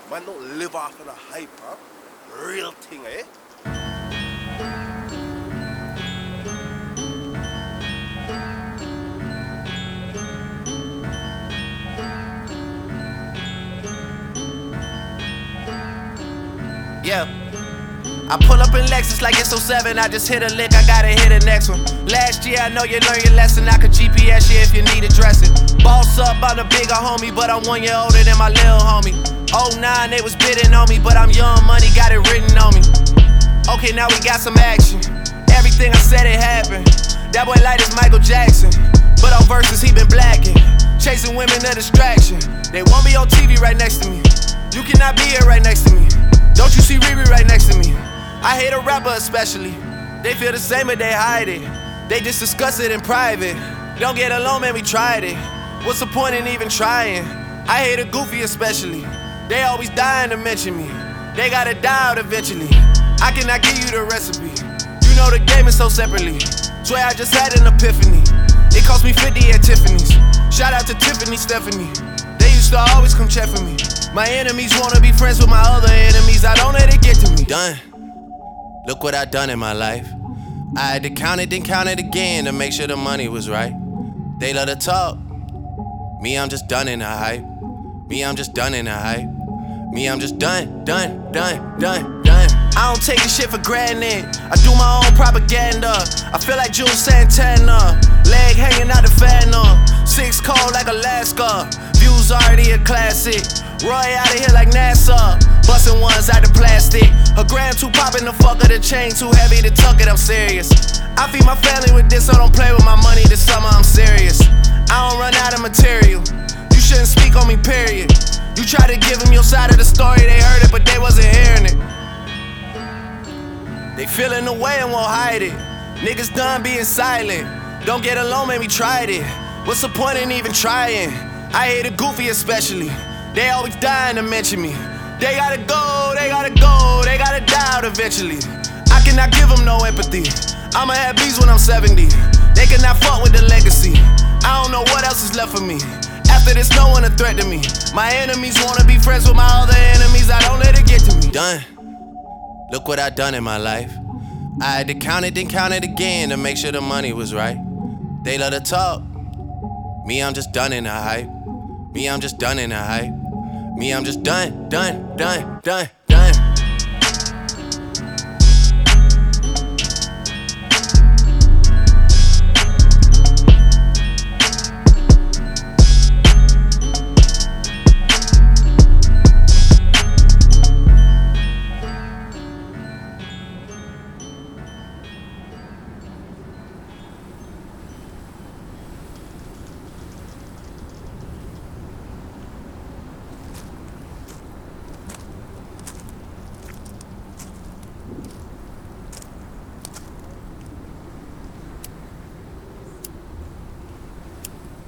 Man don't live off of the hype, huh? Real thing, eh? Yeah. I pull up in Lexus like it's 07. I just hit a lick, I gotta hit the next one. Last year, I know you learned your lesson. I could GPS you if you need addressing. Boss up, I'm the bigger homie, but I'm 1 year older than my little homie. 09, they was bidding on me, but I'm young money, got it written on me. Okay, now we got some action. Everything I said, it happened. That boy light is Michael Jackson, but on verses, he been blacking. Chasing women, a distraction. They won't be on TV right next to me. You cannot be here right next to me. Don't you see Riri right next to me? I hate a rapper especially. They feel the same but they hide it. They just discuss it in private. Don't get along, man, we tried it. What's the point in even trying? I hate a goofy especially. They always dying to mention me. They gotta die out eventually. I cannot give you the recipe. You know the game is so separately. Swear I just had an epiphany. It cost me 50 at Tiffany's. Shout out to Tiffany, Stephanie. They used to always come check for me. My enemies wanna be friends with my other enemies. I don't let it get to me. Done. Look what I done in my life. I had to count it, then count it again to make sure the money was right. They love to talk. Me, I'm just done in the hype. Me, I'm just done in the hype. Me, I'm just done. I don't take this shit for granted. I do my own propaganda. I feel like Jules Santana. Leg hanging out the fan on. 6 cold like Alaska. Views already a classic. Roy out of here like NASA. Bustin' ones out the plastic. Her gram too poppin' the fuck of the chain too heavy to tuck it, I'm serious. I feed my family with this, so don't play with my money this summer, I'm serious. I don't run out of material. You shouldn't speak on me, period. You try to give them your side of the story, they heard it, but they wasn't hearing it. They feeling the way and won't hide it. Niggas done being silent. Don't get alone, man, we tried it. What's the point in even trying? I hate a goofy especially. They always dying to mention me. They gotta go, they gotta go, they gotta die out eventually. I cannot give them no empathy. I'ma have bees when I'm 70. They cannot fuck with the legacy. I don't know what else is left for me. After this, no one a threat to me. My enemies wanna be friends with my other enemies. I don't let it get to me. Done. Look what I done in my life. I had to count it, then count it again to make sure the money was right. They love to talk. Me, I'm just done in the hype. Me, I'm just done in the hype. Me, I'm just done.